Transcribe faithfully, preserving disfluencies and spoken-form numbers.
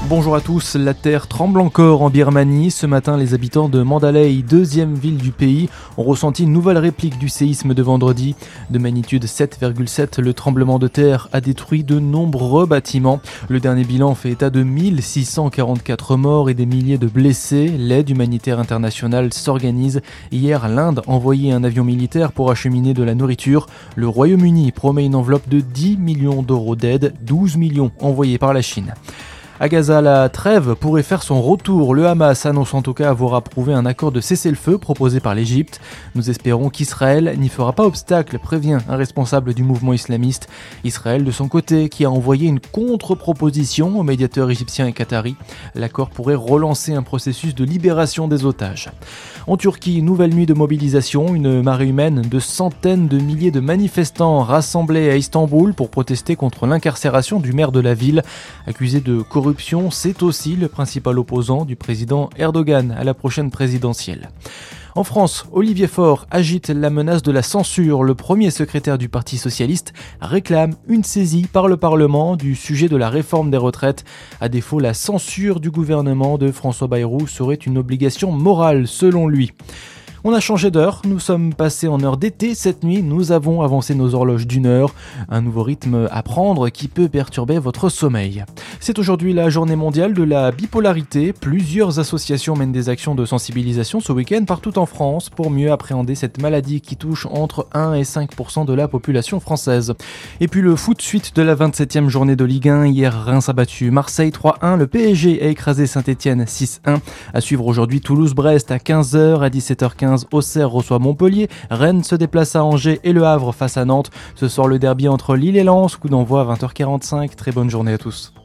Bonjour à tous, la terre tremble encore en Birmanie. Ce matin, les habitants de Mandalay, deuxième ville du pays, ont ressenti une nouvelle réplique du séisme de vendredi. De magnitude sept virgule sept, le tremblement de terre a détruit de nombreux bâtiments. Le dernier bilan fait état de mille six cent quarante-quatre morts et des milliers de blessés. L'aide humanitaire internationale s'organise. Hier, l'Inde a envoyé un avion militaire pour acheminer de la nourriture. Le Royaume-Uni promet une enveloppe de dix millions d'euros d'aide, douze millions envoyés par la Chine. À Gaza, la trêve pourrait faire son retour. Le Hamas annonce en tout cas avoir approuvé un accord de cessez-le-feu proposé par l'Égypte. Nous espérons qu'Israël n'y fera pas obstacle, prévient un responsable du mouvement islamiste. Israël, de son côté, qui a envoyé une contre-proposition aux médiateurs égyptiens et qataris. L'accord pourrait relancer un processus de libération des otages. En Turquie, nouvelle nuit de mobilisation. Une marée humaine de centaines de milliers de manifestants rassemblés à Istanbul pour protester contre l'incarcération du maire de la ville, accusé de corruption. C'est aussi le principal opposant du président Erdogan à la prochaine présidentielle. En France, Olivier Faure agite la menace de la censure. Le premier secrétaire du Parti socialiste réclame une saisie par le Parlement du sujet de la réforme des retraites. À défaut, la censure du gouvernement de François Bayrou serait une obligation morale selon lui. On a changé d'heure, nous sommes passés en heure d'été cette nuit, nous avons avancé nos horloges d'une heure, un nouveau rythme à prendre qui peut perturber votre sommeil. C'est aujourd'hui la journée mondiale de la bipolarité. Plusieurs associations mènent des actions de sensibilisation ce week-end partout en France pour mieux appréhender cette maladie qui touche entre un et cinq pour cent de la population française. Et puis le foot, suite de la vingt-septième journée de Ligue un, hier Reims a battu Marseille trois un, le P S G a écrasé Saint-Etienne six un. À suivre aujourd'hui Toulouse-Brest à quinze heures, à dix-sept heures quinze. Auxerre reçoit Montpellier, Rennes se déplace à Angers et Le Havre face à Nantes. Ce soir le derby entre Lille et Lens, coup d'envoi à vingt heures quarante-cinq. Très bonne journée à tous.